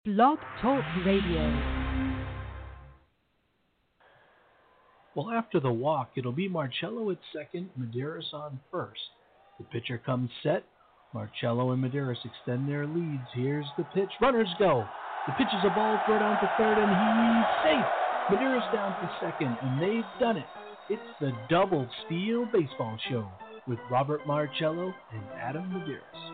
Blog Talk Radio. Well, after the walk, it'll be Marcello at second, Medeiros on first. The pitcher comes set. Marcello and Medeiros extend their leads. Here's the pitch. Runners go. The pitch is a ball, throw down to third, and he's safe. Medeiros down to second, and they've done it. It's the Double Steal Baseball Show with Robert Marcello and Adam Medeiros.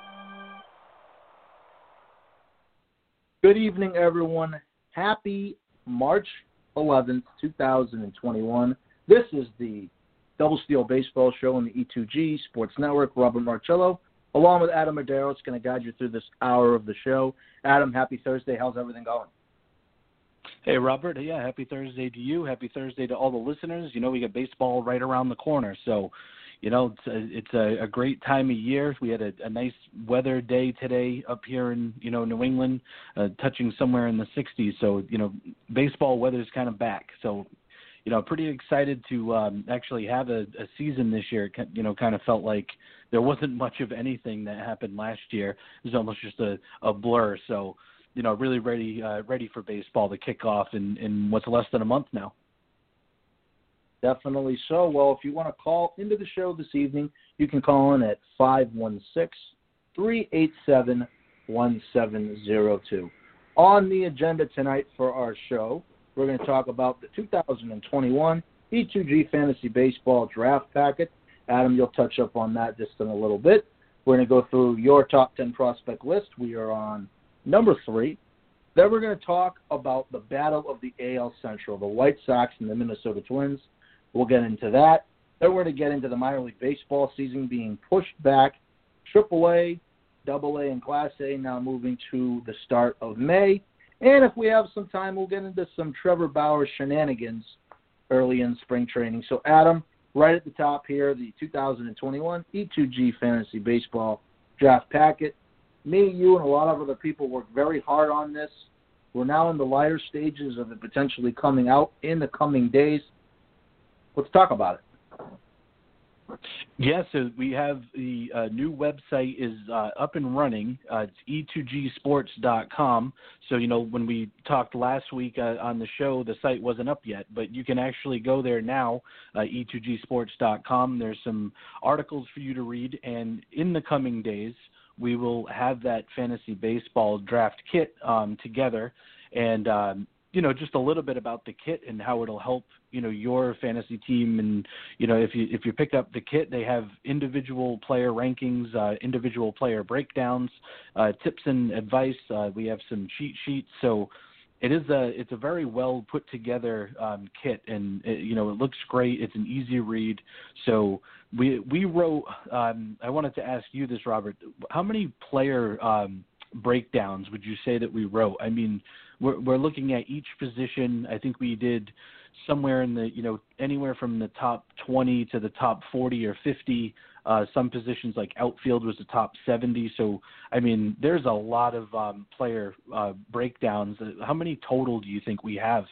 Good evening, everyone. Happy March 11th, 2021. This is the Double Steal Baseball Show on the E2G Sports Network. Robert Marcello, along with Adam Medeiros, going to guide you through this hour of the show. Adam, happy Thursday. How's everything going? Hey, Robert. Yeah, happy Thursday to you. Happy Thursday to all the listeners. You know, we got baseball right around the corner, so you know, it's a great time of year. We had a nice weather day today up here in, you know, New England, touching somewhere in the 60s. So, you know, baseball weather is kind of back. So, you know, pretty excited to actually have a season this year. It, you know, kind of felt like there wasn't much of anything that happened last year. It was almost just a blur. So, you know, really ready for baseball to kick off in what's less than a month now. Definitely so. Well, if you want to call into the show this evening, you can call in at 516-387-1702. On the agenda tonight for our show, we're going to talk about the 2021 E2G Fantasy Baseball Draft Packet. Adam, you'll touch up on that just in a little bit. We're going to go through your top 10 prospect list. We are on number 3. Then we're going to talk about the battle of the AL Central, the White Sox and the Minnesota Twins. We'll get into that. Then we're going to get into the minor league baseball season being pushed back. AAA, AA, and Class A now moving to the start of May. And if we have some time, we'll get into some Trevor Bauer shenanigans early in spring training. So, Adam, right at the top here, the 2021 E2G Fantasy Baseball Draft Packet. Me, you, and a lot of other people worked very hard on this. We're now in the lighter stages of it potentially coming out in the coming days. Let's talk about it. Yeah, so we have the new website is up and running. It's e2gsports.com. So, you know, when we talked last week on the show, the site wasn't up yet, but you can actually go there now, e2gsports.com. There's some articles for you to read, and in the coming days, we will have that fantasy baseball draft kit together, and you know, just a little bit about the kit and how it'll help, you know, your fantasy team. And, you know, if you pick up the kit, they have individual player rankings, individual player breakdowns, tips and advice. We have some cheat sheets. So it's a very well put together kit, and you know, it looks great. It's an easy read. So we wrote. I wanted to ask you this, Robert. How many player breakdowns would you say that we wrote? I mean, we're looking at each position. I think we did somewhere in the, you know, anywhere from the top 20 to the top 40 or 50. Some positions like outfield was the top 70. So, I mean, there's a lot of player breakdowns. How many total do you think we have?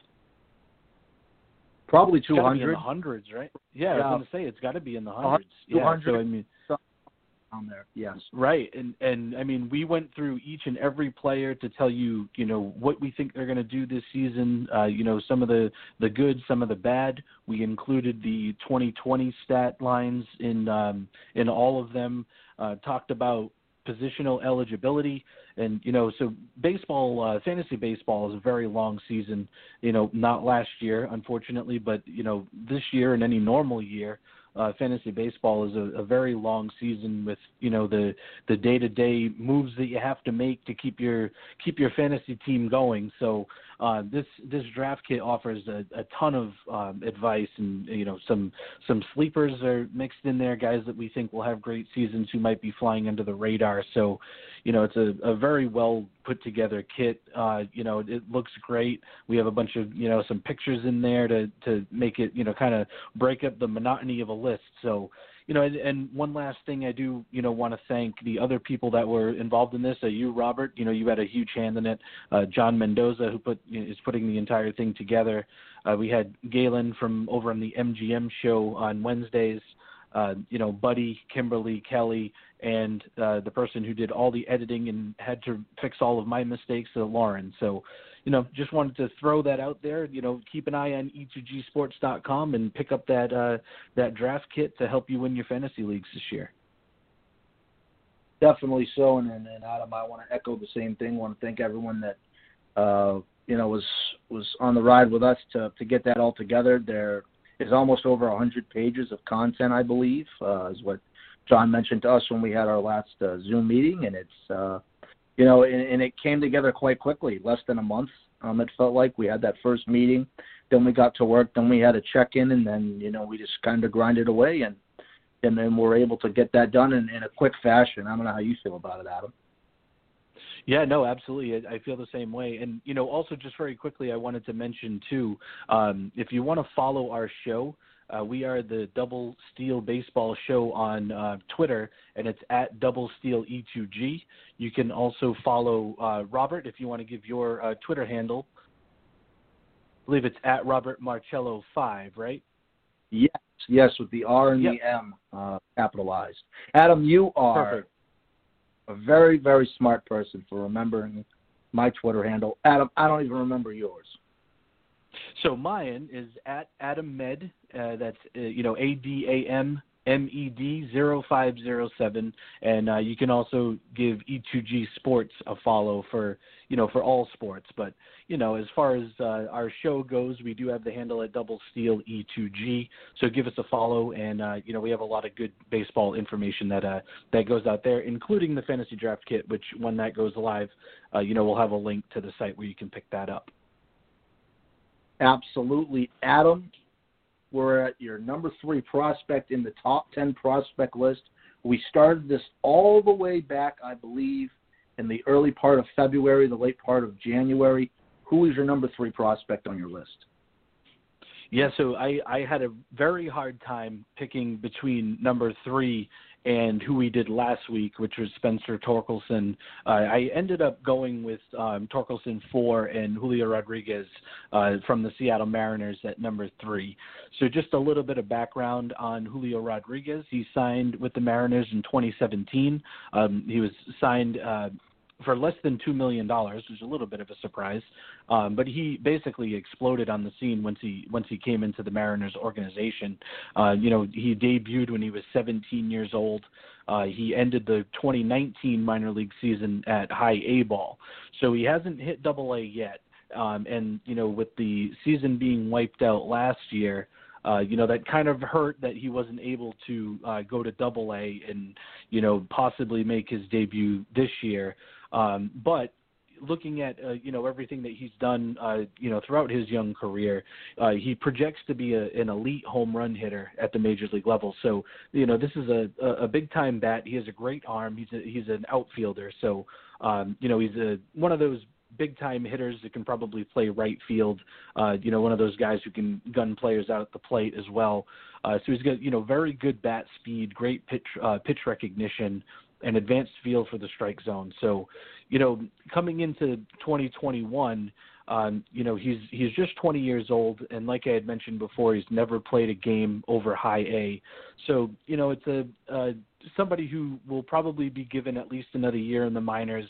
Probably It's gotta 200. be in the hundreds, right? Yeah, I was going to say it's got to be in the hundreds. 200. Yeah, so I mean, on there, yes. Right, and I mean, we went through each and every player to tell you, you know, what we think they're going to do this season. You know, some of the good, some of the bad. We included the 2020 stat lines in all of them. Talked about positional eligibility, and you know, so baseball, fantasy baseball is a very long season. You know, not last year, unfortunately, but you know, this year and any normal year. Fantasy baseball is a very long season with, you know, the day-to-day moves that you have to make to keep your fantasy team going. So this draft kit offers a ton of advice, and you know, some sleepers are mixed in there, guys that we think will have great seasons who might be flying under the radar. So, you know, it's a very well put together kit. You know, it looks great. We have a bunch of, you know, some pictures in there to make it, you know, kind of break up the monotony of a list. So, you know, and one last thing I do, you know, want to thank the other people that were involved in this. You, Robert, you know, you had a huge hand in it. John Mendoza, who is putting the entire thing together. We had Galen from over on the MGM show on Wednesdays. Buddy, Kimberly, Kelly, and the person who did all the editing and had to fix all of my mistakes, Lauren. So, just wanted to throw that out there. Keep an eye on e2gsports.com and pick up that draft kit to help you win your fantasy leagues this year. Definitely so, and Adam, I want to echo the same thing. I want to thank everyone that was on the ride with us to get that all together. There is almost over 100 pages of content, I believe, is what John mentioned to us when we had our last Zoom meeting, and it's and it came together quite quickly, less than a month. It felt like we had that first meeting, then we got to work, then we had a check-in, and then we just kind of grinded away, and then we're able to get that done in a quick fashion. I don't know how you feel about it, Adam. Yeah, no, absolutely. I feel the same way. And, also just very quickly, I wanted to mention, too, if you want to follow our show, we are the Double Steal Baseball Show on Twitter, and it's at Double Steal E2G. You can also follow Robert if you want to give your Twitter handle. I believe it's at Robert Marcello 5, right? Yes, with the R and the M capitalized. Adam, you are perfect. A very, very smart person for remembering my Twitter handle. Adam, I don't even remember yours. So mine is at Adam Med. That's ADAMMED 0507, and you can also give E2G Sports a follow for all sports. But as far as our show goes, we do have the handle at Double Steal E2G. So give us a follow, and we have a lot of good baseball information that goes out there, including the fantasy draft kit, which when that goes live, we'll have a link to the site where you can pick that up. Absolutely, Adam. We're at your number 3 prospect in the top 10 prospect list. We started this all the way back, I believe, in the early part of February, the late part of January. Who is your number 3 prospect on your list? Yeah, so I had a very hard time picking between number 3 and who we did last week, which was Spencer Torkelson. I ended up going with Torkelson 4 and Julio Rodriguez from the Seattle Mariners at number 3. So just a little bit of background on Julio Rodriguez. He signed with the Mariners in 2017. He was signed for less than $2 million, which is a little bit of a surprise. But he basically exploded on the scene once he came into the Mariners organization. He debuted when he was 17 years old. He ended the 2019 minor league season at high A ball. So he hasn't hit Double A yet. And with the season being wiped out last year, that kind of hurt that he wasn't able to go to Double A and, possibly make his debut this year. But looking at, everything that he's done, throughout his young career, he projects to be an elite home run hitter at the major league level. So, this is a big time bat. He has a great arm. He's an outfielder. So, he's one of those big time hitters that can probably play right field. One of those guys who can gun players out at the plate as well. So he's got, very good bat speed, great pitch recognition, and advanced feel for the strike zone. So, coming into 2021, he's just 20 years old, and like I had mentioned before, he's never played a game over high A. So, it's somebody who will probably be given at least another year in the minors.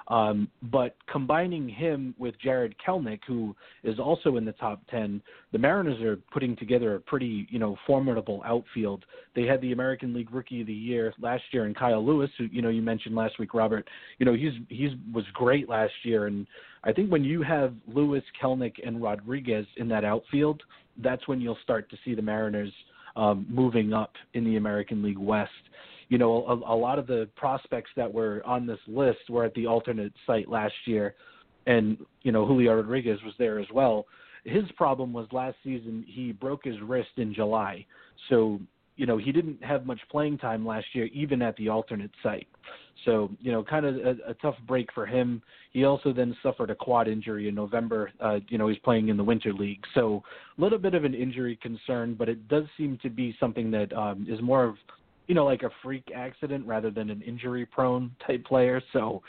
But combining him with Jared Kelnick, who is also in the top 10, the Mariners are putting together a pretty, formidable outfield. They had the American League Rookie of the Year last year in Kyle Lewis, who, you mentioned last week, Robert. He was great last year. And I think when you have Lewis, Kelnick, and Rodriguez in that outfield, that's when you'll start to see the Mariners moving up in the American League West. A lot of the prospects that were on this list were at the alternate site last year, and, Julio Rodriguez was there as well. His problem was last season he broke his wrist in July. So, he didn't have much playing time last year, even at the alternate site. So, kind of a tough break for him. He also then suffered a quad injury in November. He's playing in the Winter League. So a little bit of an injury concern, but it does seem to be something that is more of, like a freak accident rather than an injury-prone type player. So,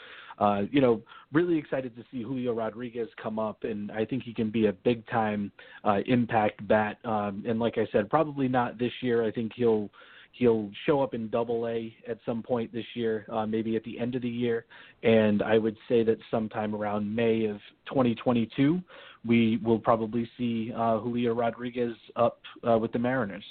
really excited to see Julio Rodriguez come up, and I think he can be a big-time impact bat. And like I said, probably not this year. I think he'll he'll show up in Double-A at some point this year, maybe at the end of the year. And I would say that sometime around May of 2022, we will probably see Julio Rodriguez up with the Mariners.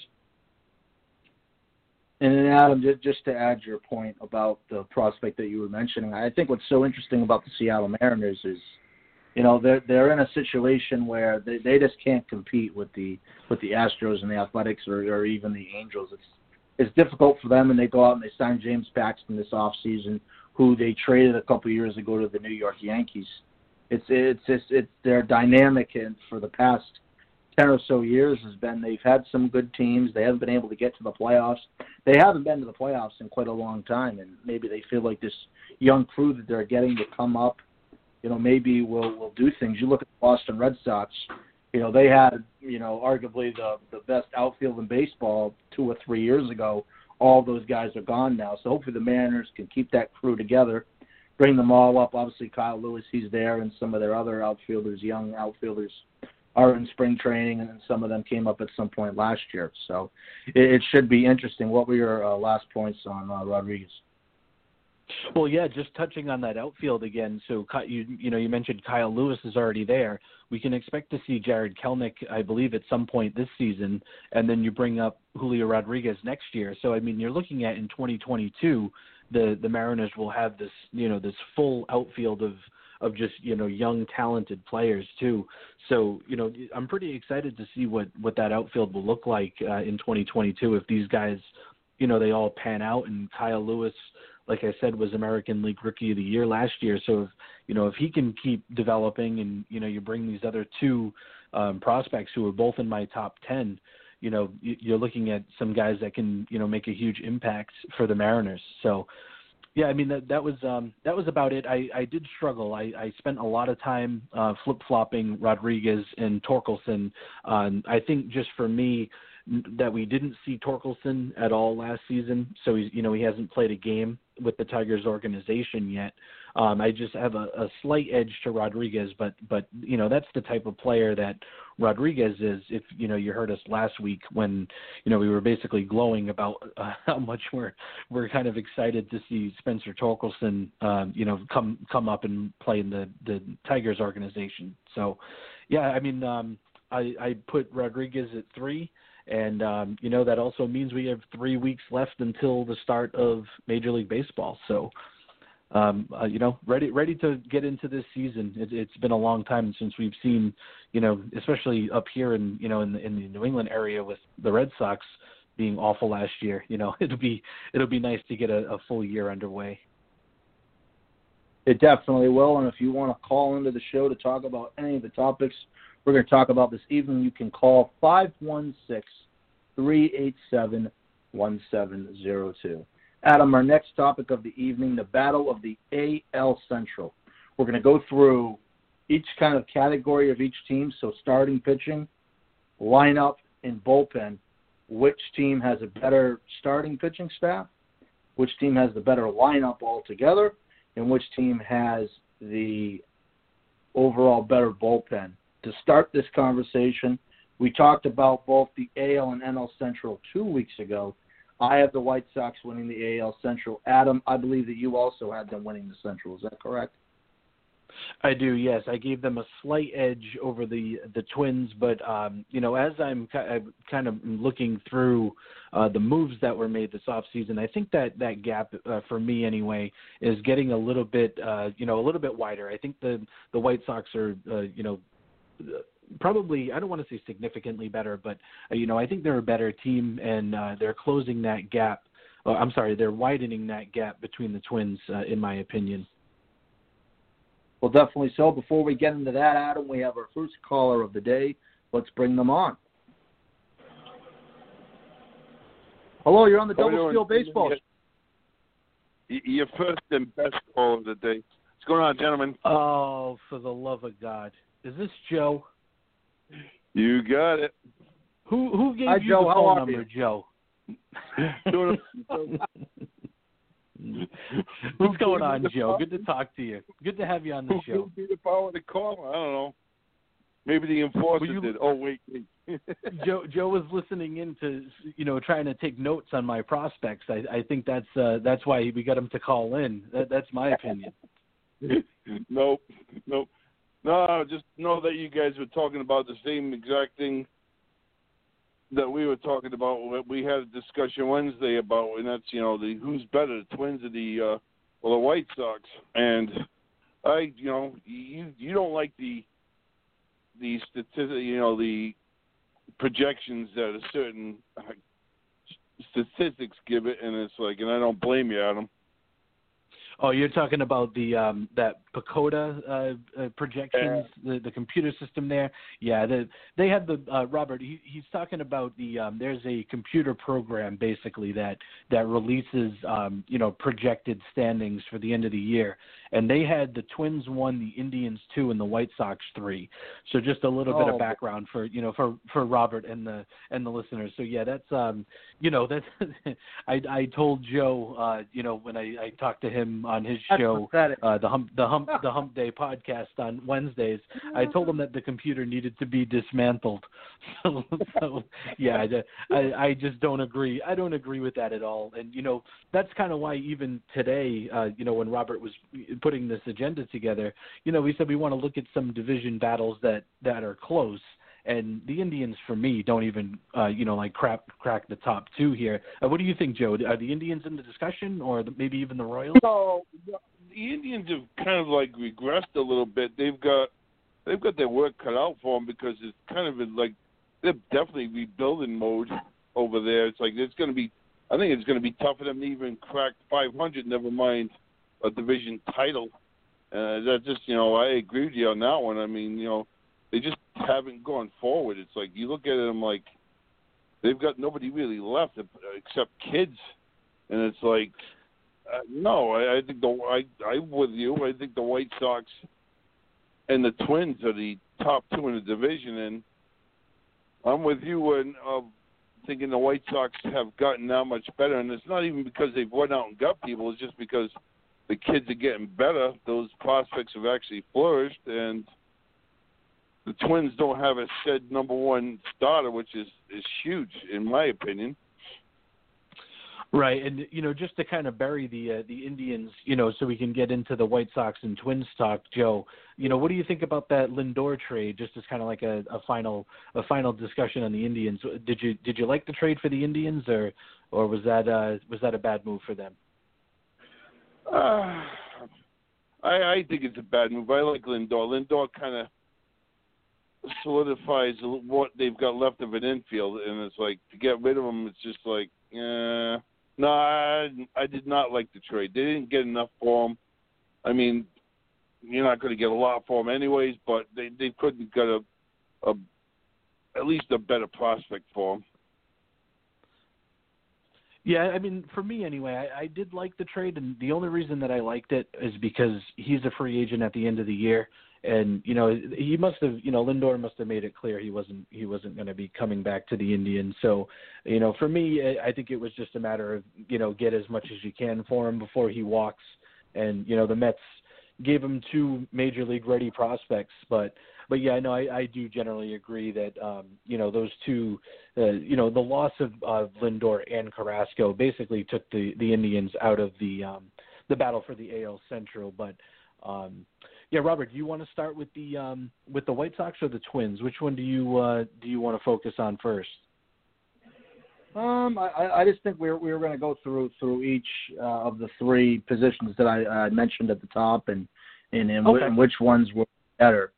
And then, Adam, just to add your point about the prospect that you were mentioning, I think what's so interesting about the Seattle Mariners is, they're in a situation where they just can't compete with the Astros and the Athletics or even the Angels. It's difficult for them, and they go out and they sign James Paxton this offseason, who they traded a couple years ago to the New York Yankees. It's their dynamic, and for the past 10 or so years has been they've had some good teams. They haven't been able to get to the playoffs. They haven't been to the playoffs in quite a long time, and maybe they feel like this young crew that they're getting to come up, maybe will do things. You look at the Boston Red Sox, they had, arguably the best outfield in baseball 2 or 3 years ago. All those guys are gone now. So hopefully the Mariners can keep that crew together, bring them all up. Obviously Kyle Lewis, he's there, and some of their other outfielders, young outfielders, are in spring training, and some of them came up at some point last year. So it should be interesting. What were your last points on Rodriguez? Well, yeah, just touching on that outfield again. So you mentioned Kyle Lewis is already there. We can expect to see Jared Kelenic, I believe, at some point this season, and then you bring up Julio Rodriguez next year. So you're looking at in 2022, the Mariners will have this this full outfield of just young talented players too. So I'm pretty excited to see what that outfield will look like in 2022 if these guys they all pan out. And Kyle Lewis, like I said, was American League Rookie of the Year last year. So if he can keep developing and you bring these other two prospects who are both in my top 10, you're looking at some guys that can make a huge impact for the Mariners. So yeah, that was about it. I did struggle. I spent a lot of time flip-flopping Rodriguez and Torkelson. I think just for me that we didn't see Torkelson at all last season, so he hasn't played a game with the Tigers organization yet. I just have a slight edge to Rodriguez, but that's the type of player that Rodriguez is. If you heard us last week when we were basically glowing about how much we're kind of excited to see Spencer Torkelson come up and play in the Tigers organization. So yeah, I put Rodriguez at 3. And, that also means we have 3 weeks left until the start of Major League Baseball. So, ready to get into this season. It's been a long time since we've seen, especially up here in the New England area with the Red Sox being awful last year. It'll be nice to get a full year underway. It definitely will. And if you want to call into the show to talk about any of the topics we're going to talk about this evening, you can call 516-387-1702. Adam, our next topic of the evening, the battle of the AL Central. We're going to go through each kind of category of each team, so starting pitching, lineup, and bullpen. Which team has a better starting pitching staff, which team has the better lineup altogether, and which team has the overall better bullpen. To start this conversation, we talked about both the AL and NL Central 2 weeks ago. I have the White Sox winning the AL Central. Adam, I believe that you also had them winning the Central. Is that correct? I do, yes. I gave them a slight edge over the Twins, but as I'm kind of looking through the moves that were made this offseason, I think that gap for me anyway is getting a little bit wider. I think the White Sox are probably, I don't want to say significantly better, but I think they're a better team, and they're closing that gap. They're widening that gap between the Twins, in my opinion. Well, definitely so. Before we get into that, Adam, we have our first caller of the day. Let's bring them on. Hello, you're on the Double Steal Baseball. Your first and best call of the day. What's going on, gentlemen? Oh, for the love of God. Is this Joe? You got it. Who gave Hi, you Joe. the How phone are number, you? Joe? What's going on, Joe? Good to talk to you. Good to have you on the show. Who be the power of the call? I don't know. Maybe the enforcer Well, did. Oh, wait. Joe was listening in to, trying to take notes on my prospects. I think that's why we got him to call in. That's my opinion. Nope. No, just know that you guys were talking about the same exact thing that we were talking about. We had a discussion Wednesday about, and that's the who's better, the Twins or the White Sox. And you don't like the statistics, the projections that a certain statistics give it, and it's like, and I don't blame you, Adam. Oh, you're talking about the that PECOTA projections, the computer system there. Yeah, they have the Robert. He's talking about the there's a computer program basically that releases projected standings for the end of the year, and they had the Twins 1, the Indians 2, and the White Sox 3. So just a little bit of background for for Robert and the listeners. So yeah, that's that's I told Joe when I talked to him on his show, the Hump Day podcast on Wednesdays, I told him that the computer needed to be dismantled. So yeah, I just don't agree. I don't agree with that at all. And that's kind of why even today, when Robert was putting this agenda together, we said we want to look at some division battles that are close. And the Indians, for me, don't even, crack the top two here. What do you think, Joe? Are the Indians in the discussion, or maybe even the Royals? No, the Indians have kind of regressed a little bit. They've got their work cut out for them, because it's kind of they're definitely rebuilding mode over there. It's like it's going to be, I think it's going to be tough for them to even crack 500. Never mind a division title. That just, I agree with you on that one. I mean, they just haven't gone forward. It's like you look at them like they've got nobody really left except kids, and it's like no. I think I'm with you. I think the White Sox and the Twins are the top two in the division, and I'm with you when thinking the White Sox have gotten that much better. And it's not even because they've went out and got people. It's just because the kids are getting better. Those prospects have actually flourished, and the Twins don't have a said number one starter, which is huge in my opinion. Right, and just to kind of bury the Indians, so we can get into the White Sox and Twins talk, Joe. What do you think about that Lindor trade? Just as kind of like a final discussion on the Indians. Did you like the trade for the Indians, or was that a bad move for them? I think it's a bad move. I like Lindor. Lindor kind of solidifies what they've got left of an infield, and it's like to get rid of him, it's just like, no, I did not like the trade. They didn't get enough for him. I mean, you're not going to get a lot for him anyways, but they couldn't get at least a better prospect for him. Yeah, I mean, for me anyway, I did like the trade, and the only reason that I liked it is because he's a free agent at the end of the year. And he must have, Lindor must have made it clear he wasn't going to be coming back to the Indians. So, for me, I think it was just a matter of get as much as you can for him before he walks. And the Mets gave him two major league ready prospects, but yeah, no, I do generally agree that those two, the loss of Lindor and Carrasco basically took the Indians out of the battle for the AL Central, but. Yeah, Robert, do you want to start with the White Sox or the Twins? Which one do you want to focus on first? I just think we were going to go through each of the three positions that I mentioned at the top, and which ones were better.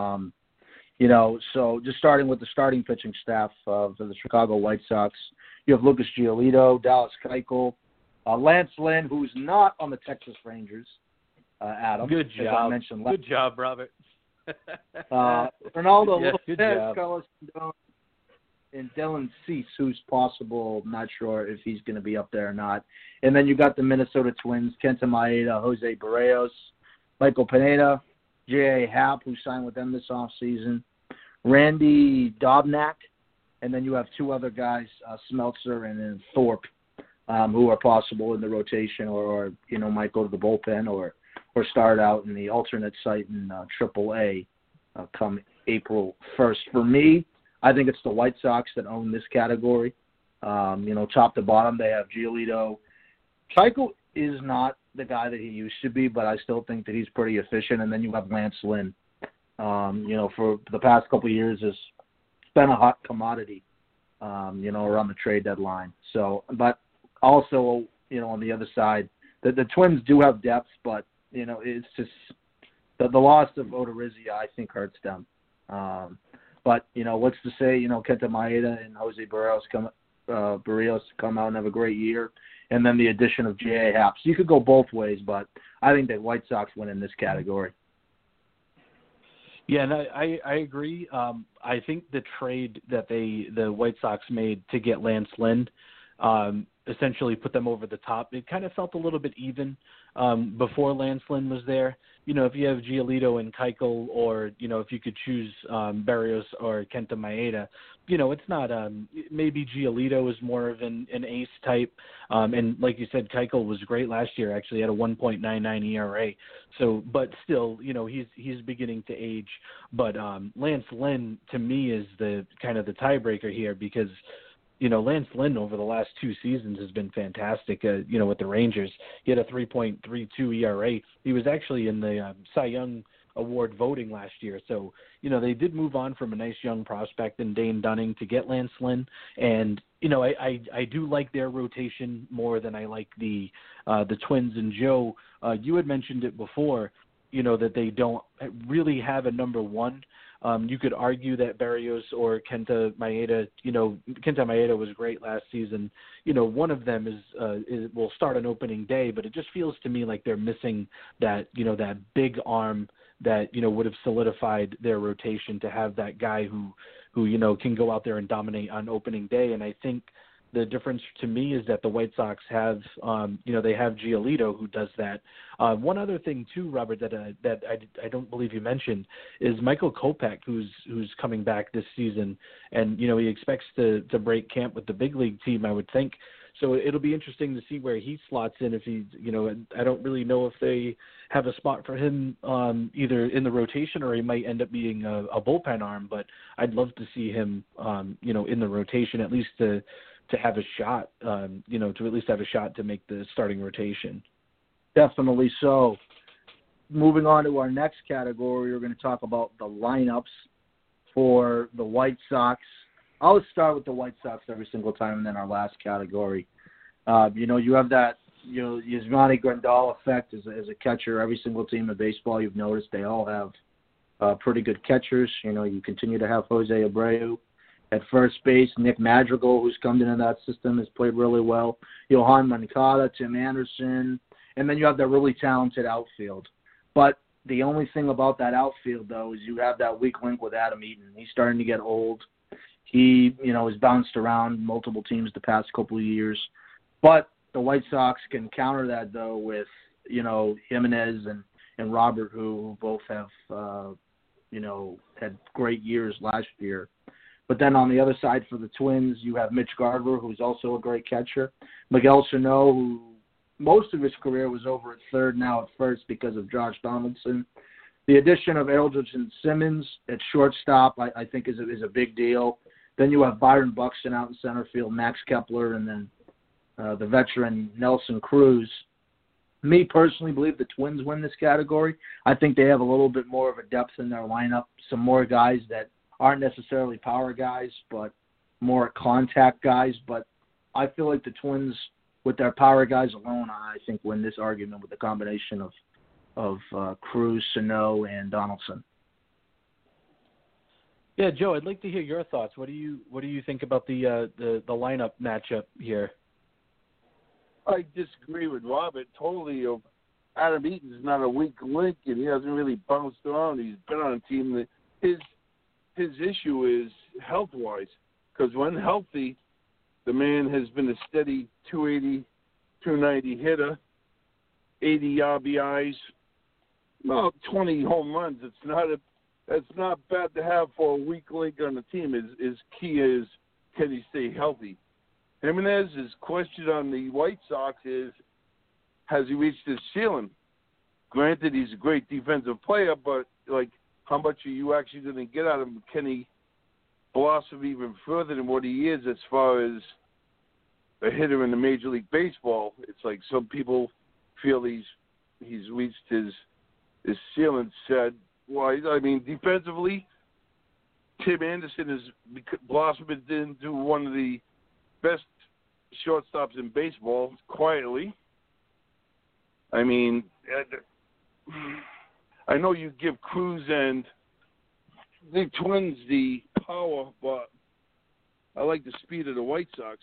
So just starting with the starting pitching staff of the Chicago White Sox, you have Lucas Giolito, Dallas Keuchel, Lance Lynn, who's not on the Texas Rangers. Adam. Good job. Good job, Robert. Ronaldo yes, Lopez, Carlos Rendon, and Dylan Cease, who's possible. Not sure if he's going to be up there or not. And then you got the Minnesota Twins, Kenta Maeda, Jose Barrios, Michael Pineda, J.A. Happ, who signed with them this offseason, Randy Dobnak, and then you have two other guys, Smeltzer and then Thorpe, who are possible in the rotation or might go to the bullpen or start out in the alternate site in AAA April 1st. For me, I think it's the White Sox that own this category. Top to bottom, they have Giolito. Keuchel is not the guy that he used to be, but I still think that he's pretty efficient. And then you have Lance Lynn. For the past couple of years, has been a hot commodity, around the trade deadline. So, but also, on the other side, the Twins do have depth, but, it's just the loss of Odorizzi, I think, hurts them. But, what's to say, Kenta Maeda and Jose Barrios come out and have a great year, and then the addition of J.A. Happ. So you could go both ways, but I think that White Sox win in this category. Yeah, and I agree. I think the trade that the White Sox made to get Lance Lynn essentially put them over the top. It kind of felt a little bit even before Lance Lynn was there. If you have Giolito and Keuchel, or, if you could choose Barrios or Kenta Maeda, it's not maybe Giolito is more of an ace type. And like you said, Keuchel was great last year, actually had a 1.99 ERA. So, but still, he's beginning to age. But Lance Lynn, to me, is the kind of the tiebreaker here, because Lance Lynn over the last 2 seasons has been fantastic, with the Rangers. He had a 3.32 ERA. He was actually in the Cy Young Award voting last year. So, they did move on from a nice young prospect in Dane Dunning to get Lance Lynn. And, I do like their rotation more than I like the Twins. And Joe, you had mentioned it before, that they don't really have a number one. You could argue that Barrios or Kenta Maeda, Kenta Maeda was great last season. One of them will start on opening day, but it just feels to me like they're missing that, that big arm that, would have solidified their rotation to have that guy who can go out there and dominate on opening day. And I think the difference to me is that the White Sox have, they have Giolito who does that. One other thing too, Robert, that I don't believe you mentioned is Michael Kopech, who's coming back this season, and he expects to break camp with the big league team, I would think. So it'll be interesting to see where he slots in. If he, I don't really know if they have a spot for him either in the rotation, or he might end up being a bullpen arm. But I'd love to see him, in the rotation, at least to have a shot, to at least have a shot to make the starting rotation. Definitely so. Moving on to our next category, we're going to talk about the lineups for the White Sox. I'll start with the White Sox every single time, and then our last category. You have that, Yasmani Grandal effect as a catcher. Every single team in baseball, you've noticed, they all have pretty good catchers. You continue to have Jose Abreu at first base. Nick Madrigal, who's come into that system, has played really well. Yohan Moncada, Tim Anderson, and then you have that really talented outfield. But the only thing about that outfield, though, is you have that weak link with Adam Eaton. He's starting to get old. He, has bounced around multiple teams the past couple of years. But the White Sox can counter that, though, with, Jimenez and Robert, who both have, had great years last year. But then on the other side for the Twins, you have Mitch Garver, who's also a great catcher. Miguel Sano, who most of his career was over at third, now at first because of Josh Donaldson. The addition of Eldridge Simmons at shortstop, I think, is a big deal. Then you have Byron Buxton out in center field, Max Kepler, and then the veteran Nelson Cruz. Me personally believe the Twins win this category. I think they have a little bit more of a depth in their lineup, some more guys that aren't necessarily power guys, but more contact guys. But I feel like the Twins, with their power guys alone, I think win this argument with the combination of Cruz, Sano, and Donaldson. Yeah, Joe, I'd like to hear your thoughts. What do you think about the lineup matchup here? I disagree with Robert totally. Adam Eaton's not a weak link, and he hasn't really bounced around. He's been on a team that his issue is health-wise, because when healthy, the man has been a steady 280, 290 hitter, 80 RBIs, well, 20 home runs. That's not bad to have for a weak link on the team. His key is, can he stay healthy? Jimenez's question on the White Sox is, has he reached his ceiling? Granted, he's a great defensive player, but how much are you actually going to get out of him? Can he blossom even further than what he is as far as a hitter in the Major League Baseball? It's like some people feel he's reached his ceiling. Said, well, I mean, defensively, Tim Anderson has blossomed into one of the best shortstops in baseball quietly. I mean, I know you give Cruz and the Twins the power, but I like the speed of the White Sox.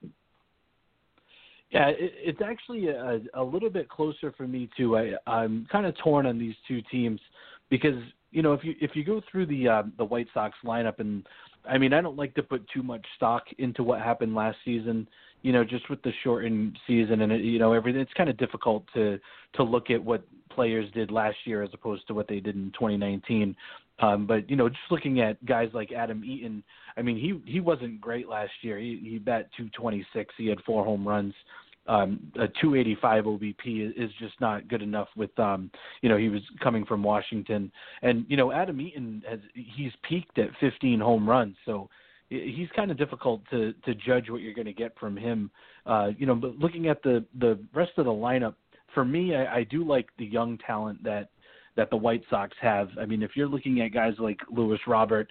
Yeah, it's actually a little bit closer for me too. I'm kind of torn on these two teams because if you go through the White Sox lineup, and I mean I don't like to put too much stock into what happened last season. Just with the shortened season and everything, it's kind of difficult to look at what players did last year as opposed to what they did in 2019. But just looking at guys like Adam Eaton, I mean he wasn't great last year. He bat .226. He had 4 home runs. A .285 OBP is just not good enough with he was coming from Washington, and Adam Eaton he's peaked at 15 home runs, so he's kind of difficult to judge what you're going to get from him. But looking at the rest of the lineup, for me, I do like the young talent that the White Sox have. I mean, if you're looking at guys like Luis Robert,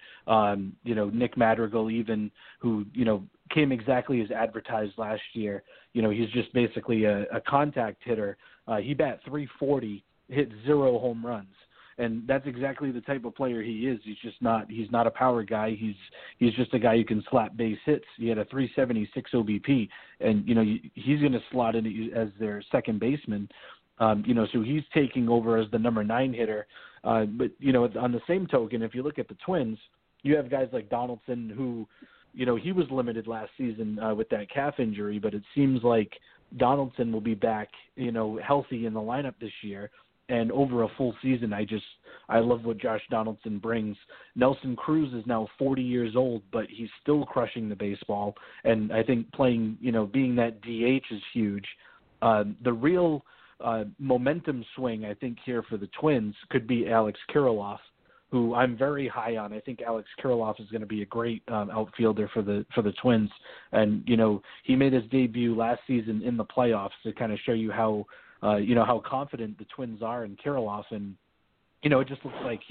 Nick Madrigal even, who, came exactly as advertised last year, he's just basically a contact hitter. He bat .340, hit 0 home runs. And that's exactly the type of player he is. He's not a power guy. He's just a guy who can slap base hits. He had a .376 OBP, and he's going to slot in as their second baseman. So he's taking over as the number 9 hitter. But on the same token, if you look at the Twins, you have guys like Donaldson who, he was limited last season with that calf injury, but it seems like Donaldson will be back, healthy in the lineup this year. And over a full season, I love what Josh Donaldson brings. Nelson Cruz is now 40 years old, but he's still crushing the baseball. And I think playing, being that DH is huge. The real momentum swing, I think, here for the Twins could be Alex Kirilloff, who I'm very high on. I think Alex Kirilloff is going to be a great outfielder for the Twins. And, he made his debut last season in the playoffs to kind of show you how confident the Twins are in Kirilloff, and it just looks like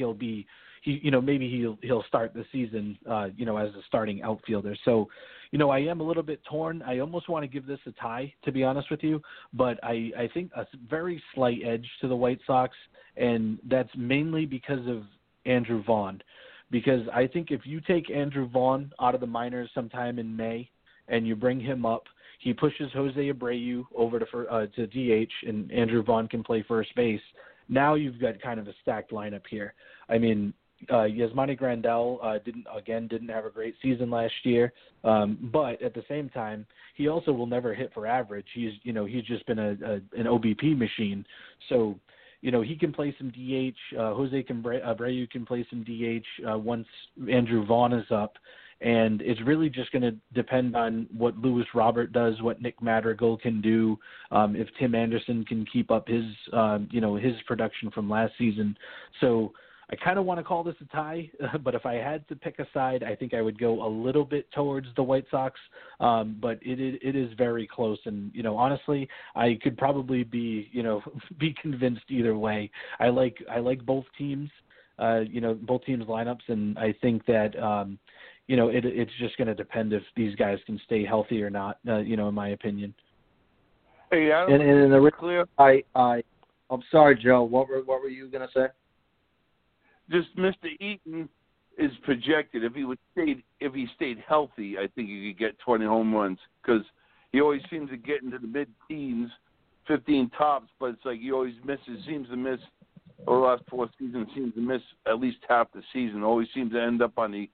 maybe he'll start the season as a starting outfielder. So, I am a little bit torn. I almost want to give this a tie, to be honest with you, but I think a very slight edge to the White Sox, and that's mainly because of Andrew Vaughn. Because I think if you take Andrew Vaughn out of the minors sometime in May and you bring him up, he pushes Jose Abreu over to DH, and Andrew Vaughn can play first base. Now you've got kind of a stacked lineup here. I mean, Yasmani Grandal didn't have a great season last year, but at the same time, he also will never hit for average. He's just been an OBP machine. So, he can play some DH. Jose Abreu can play some DH once Andrew Vaughn is up. And it's really just going to depend on what Luis Robert does, what Nick Madrigal can do, if Tim Anderson can keep up his production from last season. So I kind of want to call this a tie, but if I had to pick a side, I think I would go a little bit towards the White Sox. But it is very close, and honestly, I could probably be convinced either way. I like both teams, both teams' lineups, and I think that. It's just going to depend if these guys can stay healthy or not, in my opinion. Hey, and in the clear, I'm sorry, Joe. What were you going to say? Just Mr. Eaton is projected. If he stayed healthy, I think he could get 20 home runs because he always seems to get into the mid-teens, 15 tops, but it's like he always seems to miss over the last 4 seasons, seems to miss at least half the season. Always seems to end up on the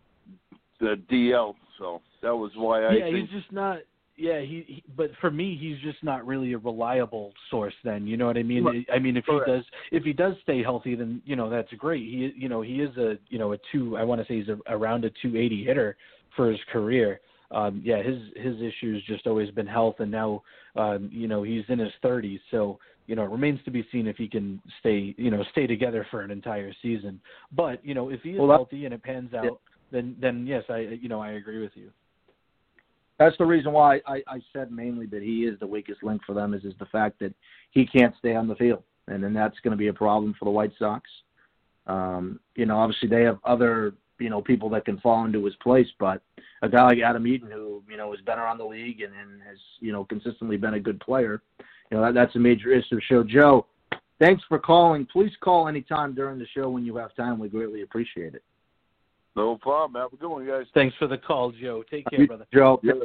DL, so that was why I think. He's just not. Yeah, but for me, he's just not really a reliable source. Then you know what I mean. Right. I mean, if he does stay healthy, then that's great. He is a 2. I want to say he's around a 280 hitter for his career. His issue's just always been health, and now he's in his 30s. So it remains to be seen if he can stay together for an entire season. But, if he is healthy and it pans out, then yes, I agree with you. That's the reason why I said mainly that he is the weakest link for them is the fact that he can't stay on the field. And then that's going to be a problem for the White Sox. Obviously they have other, people that can fall into his place, but a guy like Adam Eaton who, has been around the league and has, consistently been a good player, that's a major issue. So, Joe, thanks for calling. Please call anytime during the show when you have time. We greatly appreciate it. No problem. Have a good one, guys. Thanks for the call, Joe. Take care, brother. Joe. Yeah.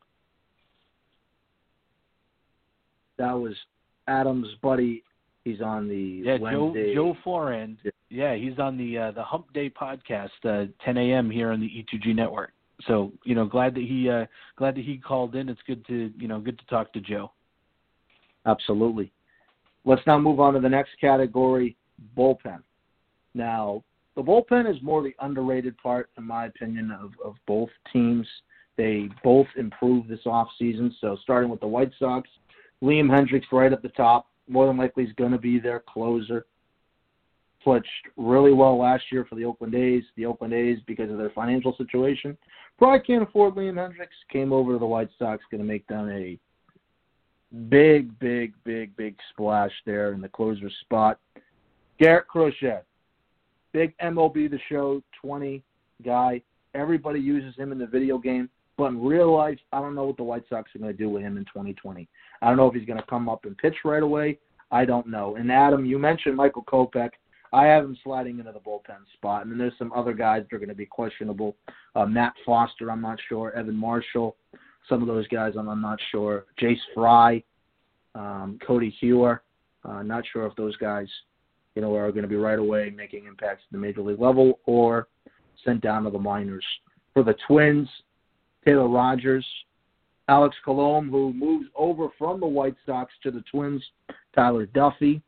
That was Adam's buddy. He's on the Wednesday. Joe Forand. Yeah, he's on the Hump Day podcast, 10 a.m. here on the E2G network. So glad that he called in. It's good to talk to Joe. Absolutely. Let's now move on to the next category, bullpen. Now, the bullpen is more the underrated part, in my opinion, of both teams. They both improved this offseason. So starting with the White Sox, Liam Hendriks right at the top. More than likely is going to be their closer. Pitched really well last year for the Oakland A's. The Oakland A's, because of their financial situation, probably can't afford Liam Hendriks. Came over to the White Sox, going to make them a big splash there in the closer spot. Garrett Crochet, big MLB The Show 20 guy. Everybody uses him in the video game. But in real life, I don't know what the White Sox are going to do with him in 2020. I don't know if he's going to come up and pitch right away. I don't know. And, Adam, you mentioned Michael Kopech. I have him sliding into the bullpen spot. And then there's some other guys that are going to be questionable. Matt Foster, I'm not sure. Evan Marshall, some of those guys I'm not sure. Jace Fry, Cody Hewer. Not sure if those guys, are going to be right away making impacts at the major league level or sent down to the minors. For the Twins, Taylor Rogers, Alex Colomé, who moves over from the White Sox to the Twins, Tyler Duffy,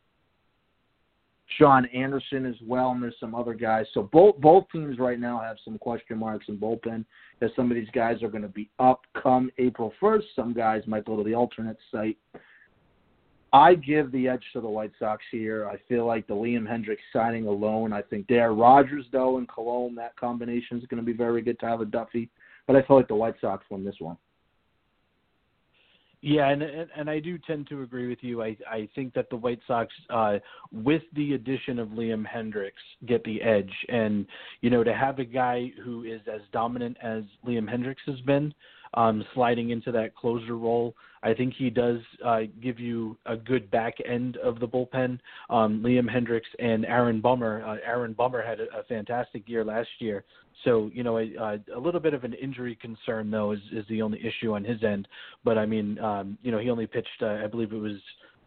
Sean Anderson as well, and there's some other guys. So both teams right now have some question marks in bullpen, as some of these guys are going to be up come April 1st. Some guys might go to the alternate site. I give the edge to the White Sox here. I feel like the Liam Hendriks signing alone. I think Rogers, though, and Colomé, that combination is going to be very good. Tyler Duffy. But I feel like the White Sox win this one. Yeah, and I do tend to agree with you. I think that the White Sox, with the addition of Liam Hendriks, get the edge. And, to have a guy who is as dominant as Liam Hendriks has been, sliding into that closer role, I think he does give you a good back end of the bullpen. Liam Hendriks and Aaron Bummer. Aaron Bummer had a fantastic year last year. So, a little bit of an injury concern, though, is the only issue on his end. But, I mean, he only pitched, I believe it was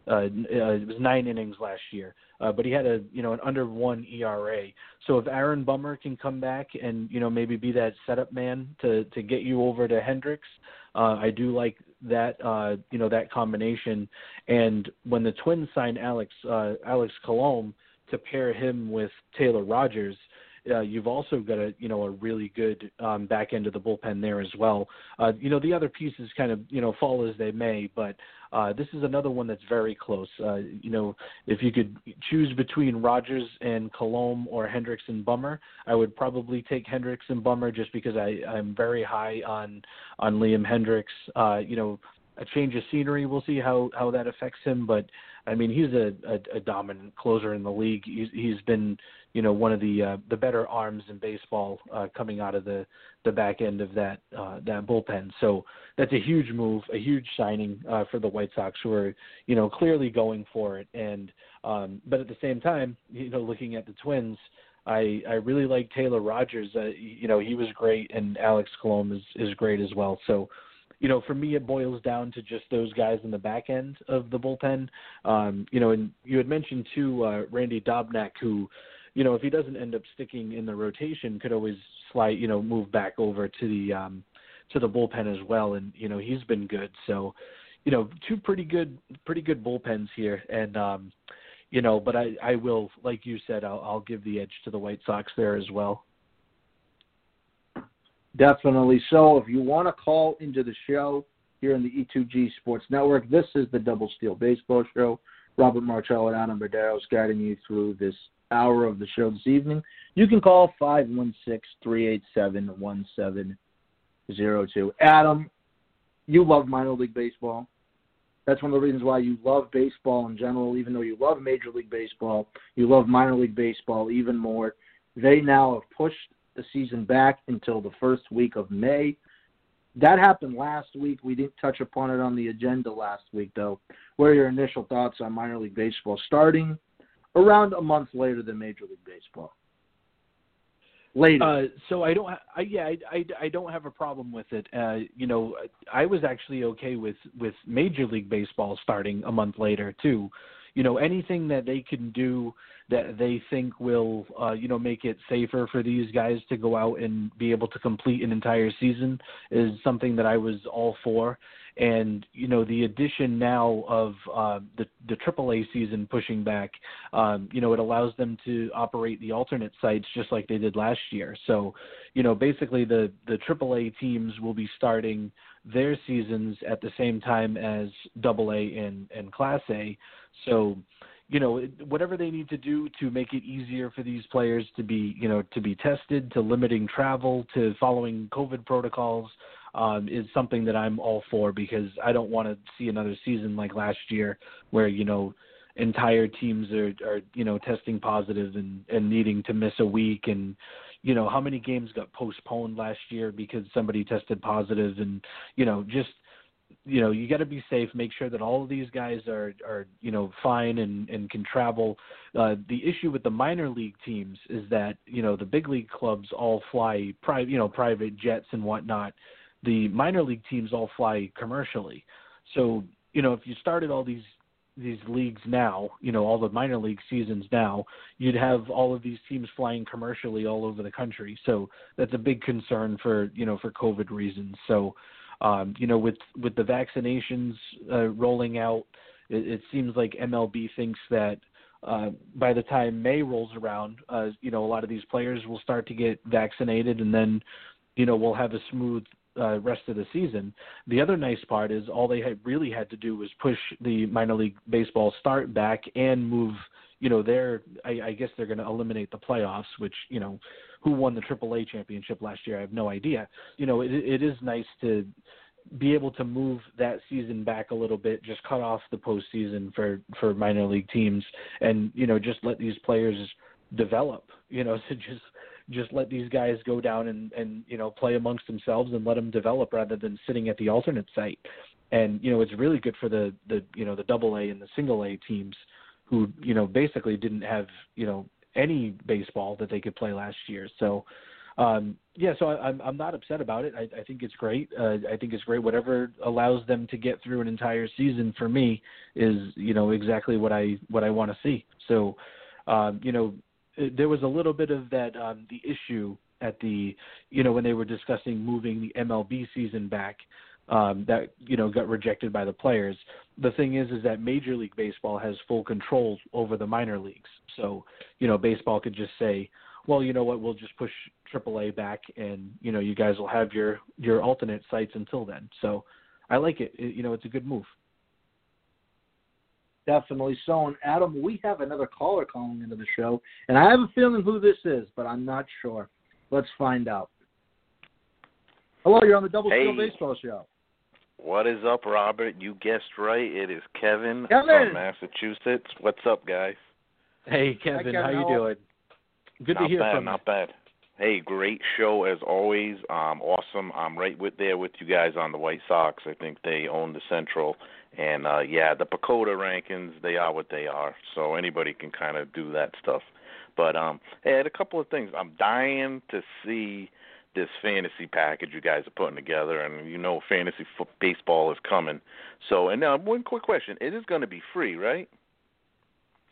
9 innings last year. But he had an under 1 ERA. So if Aaron Bummer can come back and, maybe be that setup man to get you over to Hendriks, I do like that, that combination. And when the Twins signed Alex Colomé to pair him with Taylor Rogers, you've also got a really good back end of the bullpen there as well. The other pieces kind of, fall as they may, but this is another one that's very close. If you could choose between Rogers and Colomé or Hendriks and Bummer, I would probably take Hendriks and Bummer just because I'm very high on Liam Hendriks. A change of scenery, we'll see how that affects him, but I mean, he's a dominant closer in the league. He's been, one of the better arms in baseball coming out of the back end of that bullpen. So that's a huge move, a huge signing for the White Sox, who are, clearly going for it. And but at the same time, looking at the Twins, I really like Taylor Rogers. He was great, and Alex Colomé is great as well. So, for me, it boils down to just those guys in the back end of the bullpen. And you had mentioned, too, Randy Dobnak, who, if he doesn't end up sticking in the rotation, could always slide, move back over to the bullpen as well. And, he's been good. So, two pretty good bullpens here. And, but I will, like you said, I'll give the edge to the White Sox there as well. Definitely so. If you want to call into the show here on the E2G Sports Network, this is the Double Steal Baseball Show. Robert Marcello and Adam Medeiros guiding you through this hour of the show this evening. You can call 516-387-1702. Adam, you love minor league baseball. That's one of the reasons why you love baseball in general. Even though you love Major League Baseball, you love minor league baseball even more. They now have pushed the season back until the first week of May. That happened last week. We didn't touch upon it on the agenda last week, though. What are your initial thoughts on minor league baseball starting around a month later than Major League Baseball? Later. So I don't have a problem with it. I was actually okay with Major League Baseball starting a month later too. Anything that they can do that they think will make it safer for these guys to go out and be able to complete an entire season is something that I was all for. And the addition now of the AAA season pushing back, it allows them to operate the alternate sites just like they did last year. So, basically the AAA teams will be starting their seasons at the same time as AA and Class A. So, whatever they need to do to make it easier for these players to be tested, to limiting travel, to following COVID protocols, is something that I'm all for, because I don't want to see another season like last year where, entire teams are testing positive and needing to miss a week. And, how many games got postponed last year because somebody tested positive, and, you got to be safe, make sure that all of these guys are fine and can travel. The issue with the minor league teams is that, the big league clubs all fly private jets and whatnot. The minor league teams all fly commercially. So, if you started all these leagues now, all the minor league seasons now, you'd have all of these teams flying commercially all over the country. So that's a big concern for COVID reasons. So, with the vaccinations rolling out, it seems like MLB thinks that by the time May rolls around, a lot of these players will start to get vaccinated, and then, we'll have a smooth rest of the season. The other nice part is all they really had to do was push the minor league baseball start back and move, I guess they're going to eliminate the playoffs, which, who won the AAA championship last year? I have no idea. It is nice to be able to move that season back a little bit, just cut off the postseason for minor league teams, and, just let these players develop, so just let these guys go down and play amongst themselves and let them develop rather than sitting at the alternate site. And, it's really good for the AA and the single A teams who, basically didn't have, any baseball that they could play last year. So, so I'm not upset about it. I think it's great. I think it's great. Whatever allows them to get through an entire season for me is, exactly what I want to see. So, there was a little bit of that, the issue at the, when they were discussing moving the MLB season back, that, got rejected by the players. The thing is that Major League Baseball has full control over the minor leagues. So, baseball could just say, well, you know what, we'll just push AAA back, and, you guys will have your alternate sites until then. So I like it. It's a good move. Definitely so. And Adam, we have another caller calling into the show, and I have a feeling who this is, but I'm not sure. Let's find out. Hello, you're on the Double Steal Baseball Show. What is up, Robert? You guessed right. It is Kevin from Massachusetts. What's up, guys? Hey, Kevin. How you doing? Good to hear from you. Not bad. Hey, great show as always. Awesome. I'm right there with you guys on the White Sox. I think they own the Central. And, the PECOTA rankings, they are what they are. So anybody can kind of do that stuff. But, hey, I had a couple of things. I'm dying to see this fantasy package you guys are putting together. And, fantasy baseball is coming. So, and now one quick question. It is going to be free, right?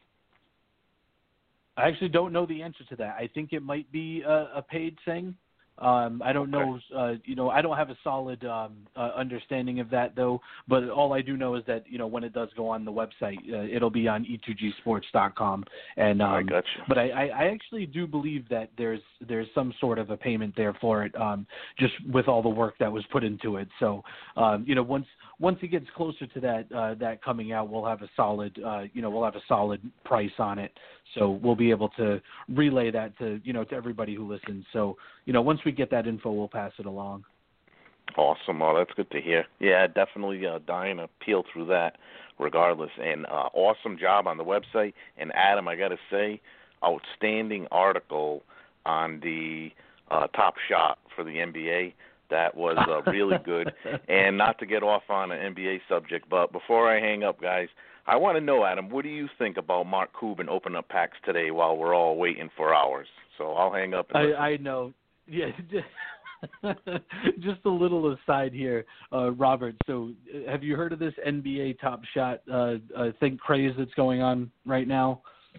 I actually don't know the answer to that. I think it might be a paid thing. I don't know, I don't have a solid understanding of that, though, but all I do know is that, when it does go on the website, it'll be on e2gsports.com. And, I gotcha. But I actually do believe that there's some sort of a payment there for it, just with all the work that was put into it. So, once it gets closer to that coming out, we'll have a solid, price on it. So we'll be able to relay that to everybody who listens. So, once we get that info, we'll pass it along. Awesome. Oh, that's good to hear. Yeah, definitely dying to peel through that regardless. And awesome job on the website. And, Adam, I got to say, outstanding article on the Top Shot for the NBA. That was really good. And not to get off on an NBA subject, but before I hang up, guys, I want to know, Adam, what do you think about Mark Cuban opening up packs today while we're all waiting for ours? So I'll hang up. I know. Yeah, just a little aside here, Robert. So have you heard of this NBA Top Shot think craze that's going on right now?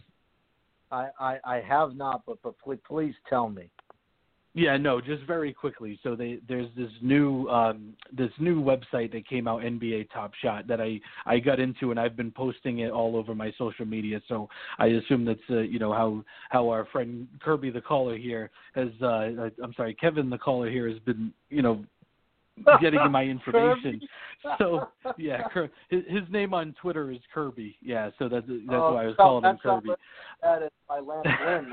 I have not, but please tell me. Yeah, no, just very quickly. So there's this new website that came out, NBA Top Shot, that I got into, and I've been posting it all over my social media. So I assume that's how our friend Kirby the caller here has Kevin the caller here has been getting my information. So yeah, his name on Twitter is Kirby. Yeah, so that's why I was calling him Kirby. That is my last win.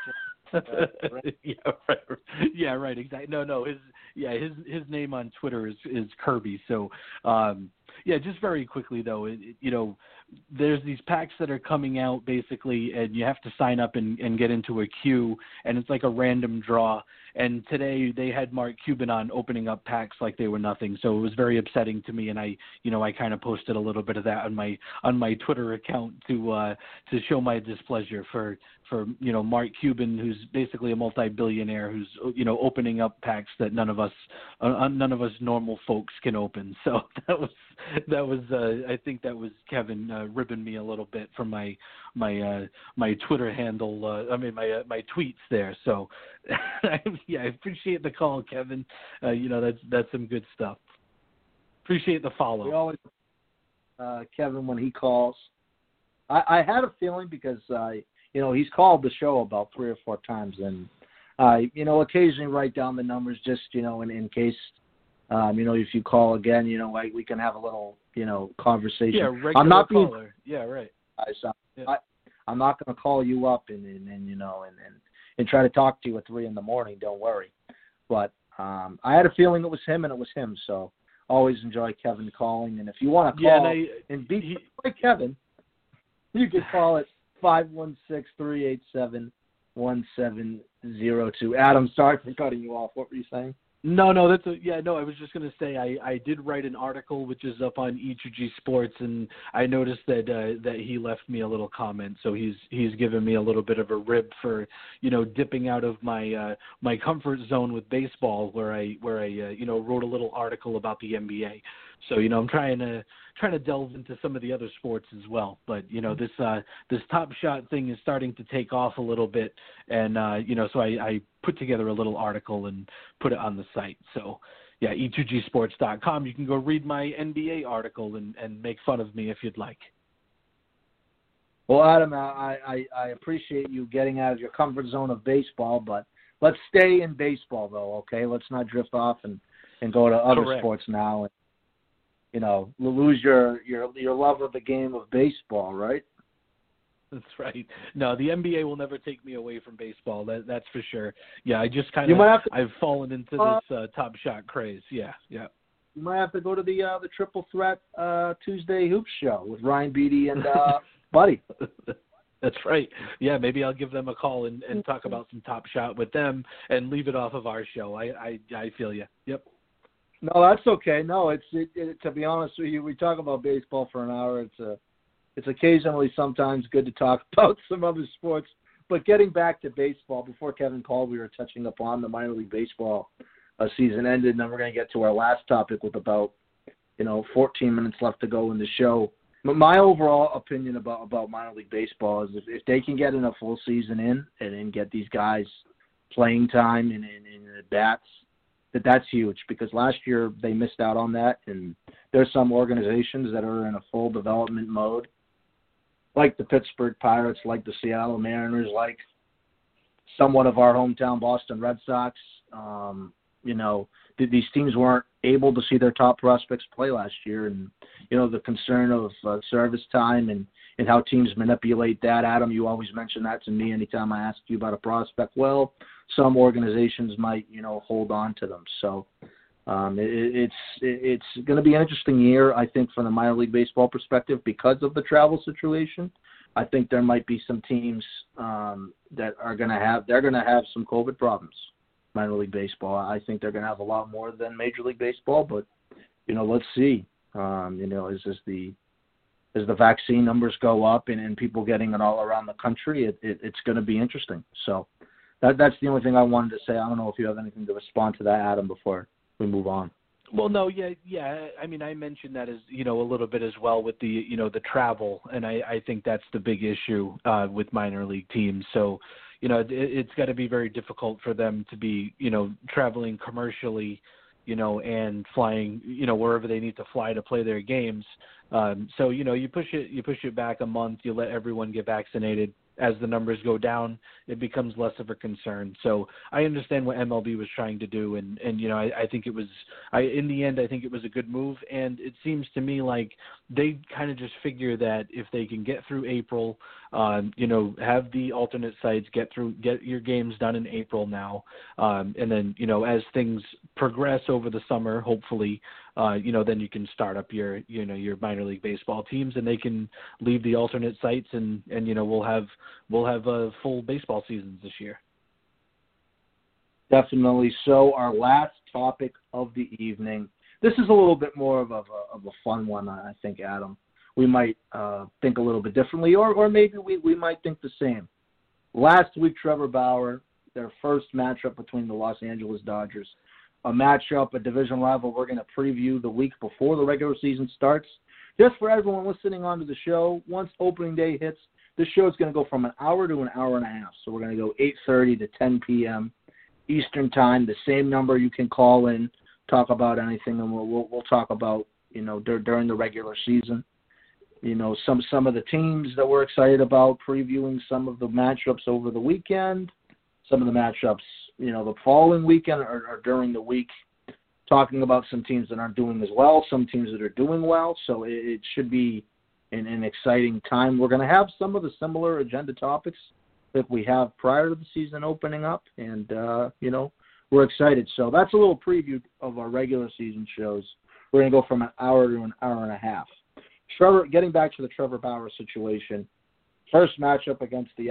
Yeah, right. Exactly. No. His name on Twitter is Kirby. So, just very quickly though, there's these packs that are coming out basically, and you have to sign up and get into a queue, and it's like a random draw. And today they had Mark Cuban on opening up packs like they were nothing. So it was very upsetting to me, and I kind of posted a little bit of that on my Twitter account to show my displeasure for Mark Cuban, who's basically a multi-billionaire, who's opening up packs that none of us normal folks can open. So that was I think that was Kevin ribbing me a little bit from my Twitter handle. My tweets there. So I appreciate the call, Kevin. That's some good stuff. Appreciate the follow. We always Kevin when he calls. I had a feeling because he's called the show about 3 or 4 times, and occasionally write down the numbers just in case if you call again, we can have a little conversation. Yeah, regular I'm not caller. Yeah, right. I'm not going to call you up and try to talk to you at 3 a.m. Don't worry. But I had a feeling it was him, and it was him. So always enjoy Kevin calling. And if you want to call and beat like Kevin, you can call it 516-387-1702. Adam, sorry for cutting you off. What were you saying? No, I was just going to say I did write an article which is up on E2G Sports, and I noticed that he left me a little comment, so he's given me a little bit of a rib for dipping out of my my comfort zone with baseball, where I wrote a little article about the NBA. So I'm trying to delve into some of the other sports as well. But this Top Shot thing is starting to take off a little bit, and so I put together a little article and put it on the site. So yeah, e2gsports.com. You can go read my NBA article and make fun of me if you'd like. Well, Adam, I appreciate you getting out of your comfort zone of baseball, but let's stay in baseball though, okay? Let's not drift off and go to other Correct. Sports now. Lose your love of the game of baseball, right? That's right. No, the NBA will never take me away from baseball. That's for sure. Yeah, I just kind of I've fallen into this Top Shot craze. Yeah. You might have to go to the Triple Threat Tuesday Hoops show with Ryan Beatty and Buddy. That's right. Yeah, maybe I'll give them a call and talk about some Top Shot with them and leave it off of our show. I feel you. Yep. No, that's okay. No, it's to be honest with you, we talk about baseball for an hour. It's occasionally sometimes good to talk about some other sports. But getting back to baseball, before Kevin called, we were touching upon the minor league baseball season ended, and then we're going to get to our last topic with about 14 minutes left to go in the show. But my overall opinion about minor league baseball is if they can get in a full season in and then get these guys playing time and at bats, that's huge, because last year they missed out on that, and there's some organizations that are in a full development mode, like the Pittsburgh Pirates, like the Seattle Mariners, like somewhat of our hometown Boston Red Sox. These teams weren't able to see their top prospects play last year, and the concern of service time and how teams manipulate that. Adam, you always mention that to me anytime I ask you about a prospect. Well, some organizations might hold on to them. So it's going to be an interesting year, I think, from the minor league baseball perspective because of the travel situation. I think there might be some teams that are going to have some COVID problems. Minor league baseball, I think they're going to have a lot more than Major League Baseball, but let's see. As the vaccine numbers go up and people getting it all around the country, it's going to be interesting. So that's the only thing I wanted to say. I don't know if you have anything to respond to that, Adam, before we move on. Well, no, yeah. I mean, I mentioned that as a little bit as well with the the travel, and I think that's the big issue with minor league teams. So, it's got to be very difficult for them to be traveling commercially, and flying wherever they need to fly to play their games. So you push it back a month. You let everyone get vaccinated. As the numbers go down, it becomes less of a concern. So I understand what MLB was trying to do, and I think it was in the end I think it was a good move, and it seems to me like they kind of just figure that if they can get through April, have the alternate sites, get your games done in April now, and then as things progress over the summer, hopefully, then you can start up your minor league baseball teams, and they can leave the alternate sites, and we'll have full baseball seasons this year. Definitely. So our last topic of the evening. This is a little bit more of a fun one, I think, Adam. We might think a little bit differently, or maybe we might think the same. Last week, Trevor Bauer, their first matchup between the Los Angeles Dodgers, a matchup, a division rival we're going to preview the week before the regular season starts. Just for everyone listening onto the show, once opening day hits, this show is going to go from an hour to an hour and a half. So we're going to go 8:30 to 10 p.m. Eastern Time. The same number you can call in, talk about anything, and we'll talk about during the regular season. Some of the teams that we're excited about, previewing some of the matchups over the weekend, some of the matchups the following weekend or during the week, talking about some teams that aren't doing as well, some teams that are doing well. So it should be an exciting time. We're going to have some of the similar agenda topics that we have prior to the season opening up, and we're excited. So that's a little preview of our regular season shows. We're going to go from an hour to an hour and a half. Getting back to the Trevor Bauer situation, first matchup against he's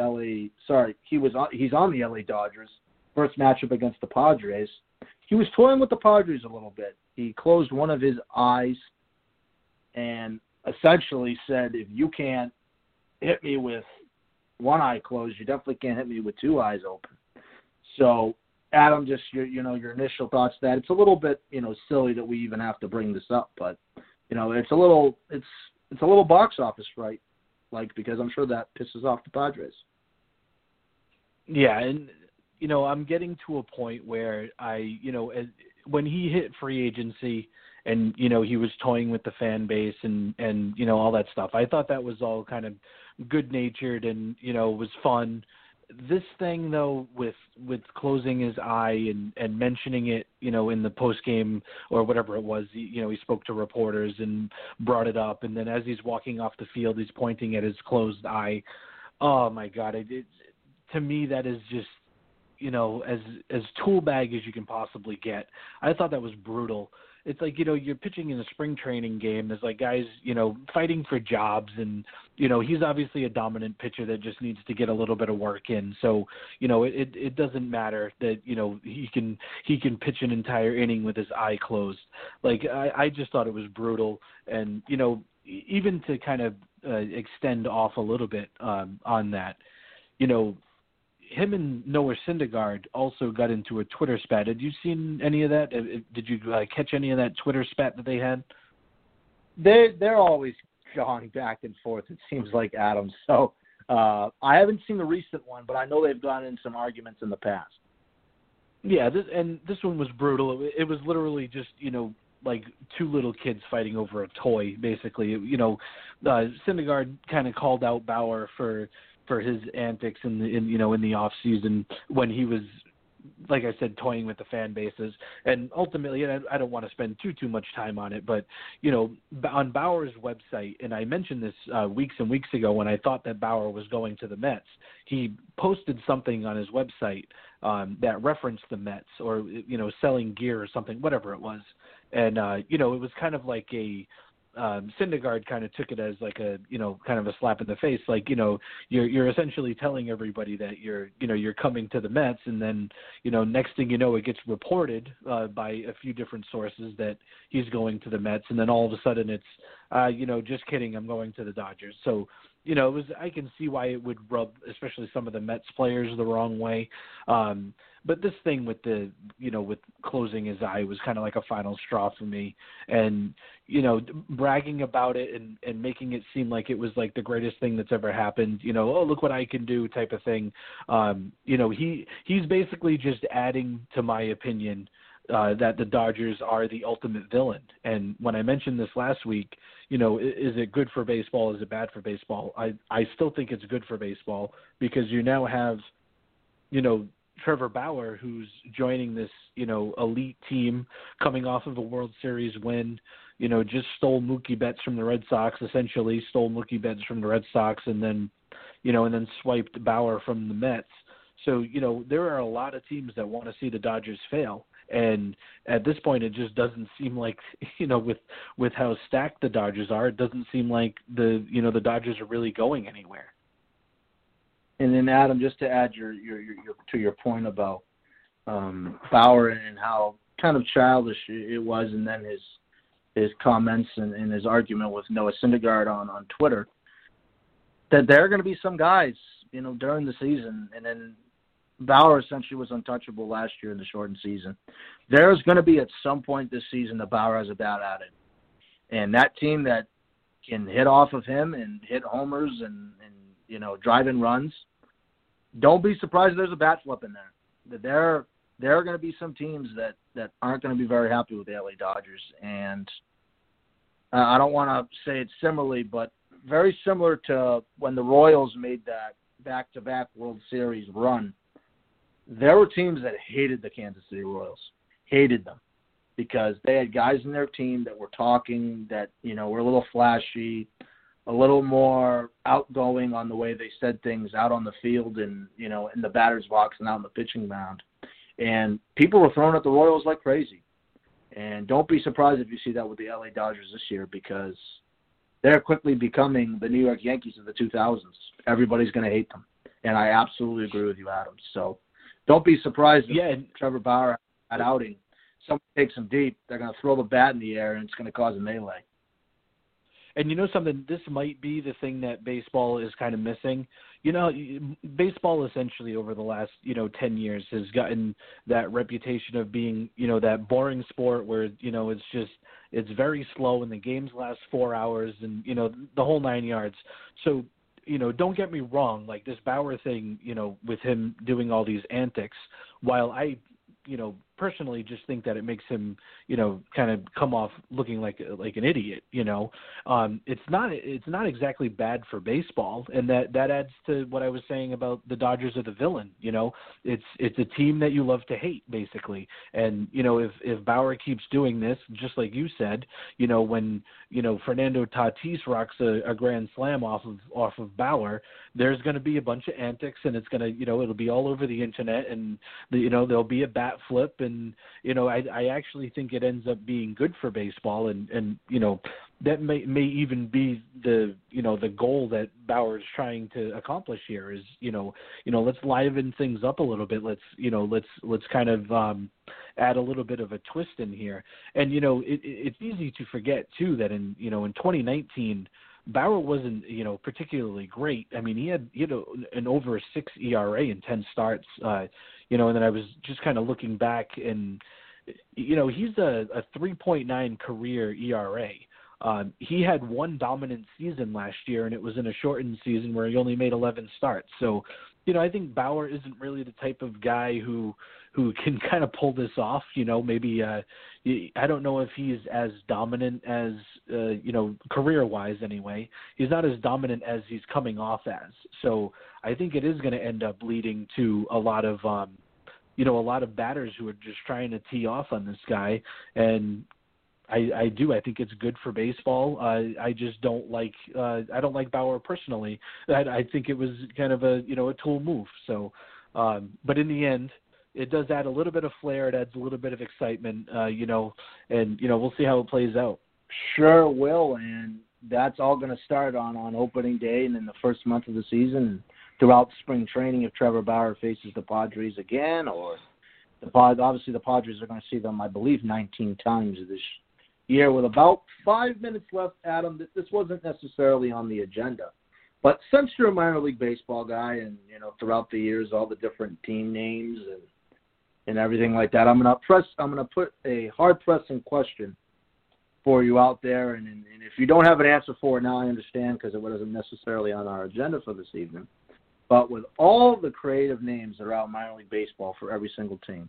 on the LA Dodgers. First matchup against the Padres. He was toying with the Padres a little bit. He closed one of his eyes and essentially said, if you can't hit me with one eye closed, you definitely can't hit me with two eyes open. So, Adam, just your initial thoughts that it's a little bit silly that we even have to bring this up, but it's a little box office right, because I'm sure that pisses off the Padres. Yeah, and I'm getting to a point where when he hit free agency and, he was toying with the fan base and all that stuff, I thought that was all kind of good-natured and, was fun. This thing, though, with closing his eye and mentioning it, in the post-game or whatever it was, he spoke to reporters and brought it up. And then as he's walking off the field, he's pointing at his closed eye. Oh, my God. To me, that is just, as tool bag as you can possibly get. I thought that was brutal. It's like, you're pitching in a spring training game. There's like guys, fighting for jobs, and, he's obviously a dominant pitcher that just needs to get a little bit of work in. So, it doesn't matter that, he can pitch an entire inning with his eye closed. Like, I just thought it was brutal. And, even to kind of extend off a little bit on that, him and Noah Syndergaard also got into a Twitter spat. Had you seen any of that? Did you catch any of that Twitter spat that they had? They're always going back and forth, it seems like, Adam. So I haven't seen the recent one, but I know they've gotten in some arguments in the past. Yeah, this one was brutal. It was literally just, like two little kids fighting over a toy, basically. Syndergaard kind of called out Bauer for his antics in the off season when he was, like I said, toying with the fan bases. And ultimately, and I don't want to spend too much time on it, but, on Bauer's website, and I mentioned this weeks and weeks ago when I thought that Bauer was going to the Mets, he posted something on his website that referenced the Mets or, selling gear or something, whatever it was. And, it was kind of like a Syndergaard kind of took it as like a, kind of a slap in the face. Like, you're essentially telling everybody that you're coming to the Mets. And then, next thing you know, it gets reported by a few different sources that he's going to the Mets. And then all of a sudden it's, just kidding, I'm going to the Dodgers. So, I can see why it would rub, especially some of the Mets players, the wrong way. But this thing with with closing his eye was kind of like a final straw for me. And, bragging about it and making it seem like it was like the greatest thing that's ever happened, oh, look what I can do type of thing. He's basically just adding to my opinion that the Dodgers are the ultimate villain. And when I mentioned this last week, is it good for baseball? Is it bad for baseball? I still think it's good for baseball because you now have, Trevor Bauer, who's joining this, elite team coming off of a World Series win, just stole Mookie Betts from the Red Sox, essentially stole Mookie Betts from the Red Sox and then swiped Bauer from the Mets. So, there are a lot of teams that want to see the Dodgers fail. And at this point, it just doesn't seem like, with how stacked the Dodgers are, it doesn't seem like the Dodgers are really going anywhere. And then Adam, just to add your point about Bauer and how kind of childish it was, and then his comments and his argument with Noah Syndergaard on Twitter, that there are going to be some guys, during the season, and then Bauer essentially was untouchable last year in the shortened season. There's going to be at some point this season that Bauer has a bat at it. And that team that can hit off of him and hit homers and drive in runs, don't be surprised if there's a bat flip in there. That there are going to be some teams that aren't going to be very happy with the LA Dodgers. And I don't want to say it similarly, but very similar to when the Royals made that back-to-back World Series run. There were teams that hated the Kansas City Royals, hated them, because they had guys in their team that were talking, that, were a little flashy, a little more outgoing on the way they said things out on the field and, in the batter's box and out in the pitching mound. And people were throwing at the Royals like crazy. And don't be surprised if you see that with the LA Dodgers this year, because they're quickly becoming the New York Yankees of the 2000s. Everybody's going to hate them. And I absolutely agree with you, Adam. So don't be surprised if Trevor Bauer at outing, someone takes him deep, they're going to throw the bat in the air, and it's going to cause a melee. And something, this might be the thing that baseball is kind of missing. Baseball essentially over the last, 10 years has gotten that reputation of being, that boring sport where, it's very slow and the games last 4 hours and, the whole 9 yards. So, don't get me wrong, like this Bauer thing, with him doing all these antics, while I, personally just think that it makes him, kind of come off looking like an idiot, it's not exactly bad for baseball. And that adds to what I was saying about the Dodgers are the villain, it's a team that you love to hate basically. And, if Bauer keeps doing this, just like you said, when, Fernando Tatis rocks a grand slam off of Bauer, there's going to be a bunch of antics and it's going to, it'll be all over the internet and there'll be a bat flip. And, I actually think it ends up being good for baseball and that may even be the goal that Bauer's trying to accomplish here is, let's liven things up a little bit. Let's kind of add a little bit of a twist in here. And, it's easy to forget too that in 2019, Bauer wasn't, particularly great. I mean, he had an over 6 ERA in 10 starts, and then I was just kind of looking back and, he's a 3.9 career ERA. He had one dominant season last year, and it was in a shortened season where he only made 11 starts. So, I think Bauer isn't really the type of guy who can kind of pull this off. Maybe I don't know if he's as dominant as career-wise anyway. He's not as dominant as he's coming off as. So I think it is going to end up leading to a lot of a lot of batters who are just trying to tee off on this guy. And I think it's good for baseball. I just don't like I don't like Bauer personally. I think it was kind of a tool move. So, but in the end, it does add a little bit of flair. It adds a little bit of excitement. And we'll see how it plays out. Sure will, and that's all going to start on opening day and in the first month of the season and throughout spring training if Trevor Bauer faces the Padres again, or obviously the Padres are going to see them, I believe, 19 times this year. With about 5 minutes left, Adam, this wasn't necessarily on the agenda, but since you're a minor league baseball guy and throughout the years all the different team names and everything like that, I'm going to put a hard pressing question for you out there, and if you don't have an answer for it now, I understand, because it wasn't necessarily on our agenda for this evening. But with all the creative names that are out in minor league baseball for every single team,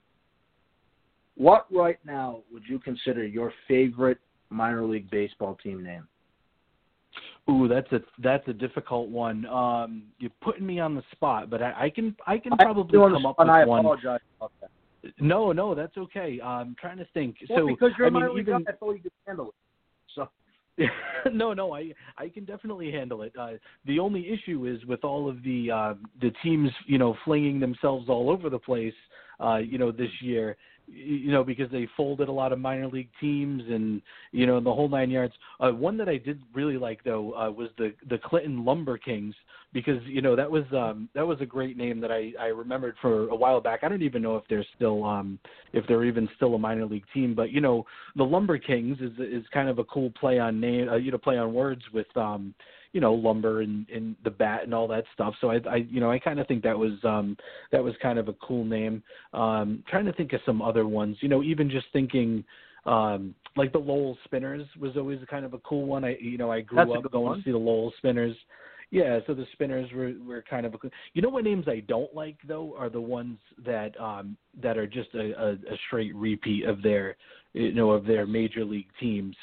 what right now would you consider your favorite minor league baseball team name? Ooh, that's a difficult one. You're putting me on the spot, but I can probably come up with one. I apologize about that. No, that's okay. I'm trying to think. Well, because you're a minor league guy, I thought you could handle it. So. No, I can definitely handle it. The only issue is with all of the teams, flinging themselves all over the place, this year, because they folded a lot of minor league teams and, the whole 9 yards. One that I did really like, though, was the Clinton Lumber Kings, because, that was a great name that I remembered for a while back. I don't even know if they're still, if they're even still a minor league team, but, the Lumber Kings is kind of a cool play on name, play on words with, lumber and the bat and all that stuff. So I kind of think that was kind of a cool name. Trying to think of some other ones, even just thinking, like the Lowell Spinners was always kind of a cool one. I grew up going to see the Lowell Spinners. Yeah, so the Spinners were kind of what names I don't like, though, are the ones that are just a straight repeat of their major league teams.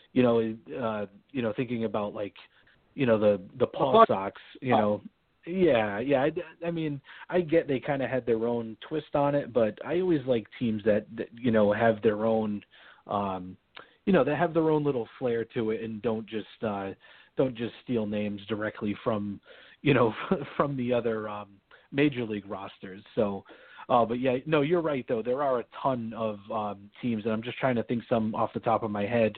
Thinking about like the Paw Sox. Yeah. I mean, I get they kind of had their own twist on it, but I always like teams that have their own that have their own little flair to it and don't just steal names directly from from the other major league rosters. So but yeah, no, you're right though. There are a ton of teams, and I'm just trying to think some off the top of my head.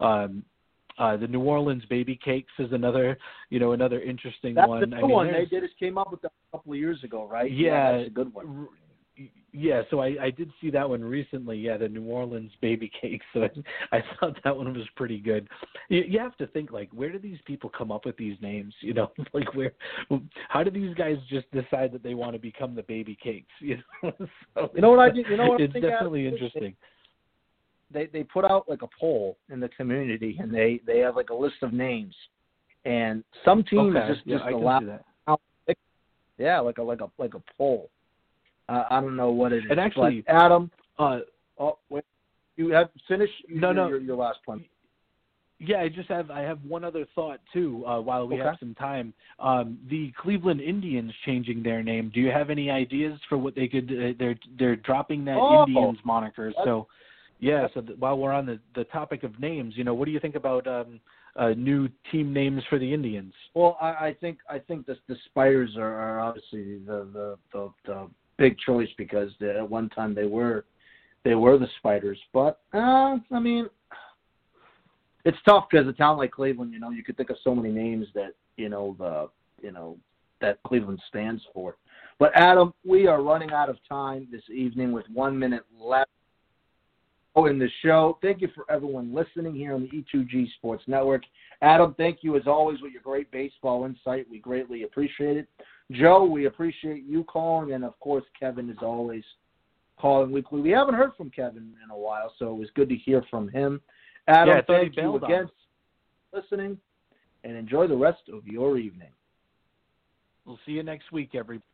The New Orleans Baby Cakes is another interesting one. That's the one. They just came up with that a couple of years ago, right? Yeah, that's a good one. Yeah, so I did see that one recently. Yeah, the New Orleans Baby Cakes. So I thought that one was pretty good. You have to think, like, where do these people come up with these names? Like how do these guys just decide that they want to become the Baby Cakes? So what I did? It's definitely interesting. They put out like a poll in the community, and they have like a list of names, and some teams just allow that. Yeah, like a poll. I don't know what it is. And actually, but Adam, wait, you have finished. Your last point. Yeah, I have one other thought too. While we have some time, the Cleveland Indians changing their name. Do you have any ideas for what they could? They're dropping that Indians moniker. So. Yeah, so while we're on the topic of names, what do you think about new team names for the Indians? Well, I think the Spiders are obviously the big choice, because at one time they were the Spiders. But I mean, it's tough because a town like Cleveland, you could think of so many names that that Cleveland stands for. But Adam, we are running out of time this evening with 1 minute left in the show. Thank you for everyone listening here on the E2G Sports Network. Adam, thank you as always with your great baseball insight. We greatly appreciate it. Joe, we appreciate you calling, and of course Kevin, as always, calling weekly. We haven't heard from Kevin in a while, so it was good to hear from him. Adam, thank you again for listening, and enjoy the rest of your evening. We'll see you next week, everybody.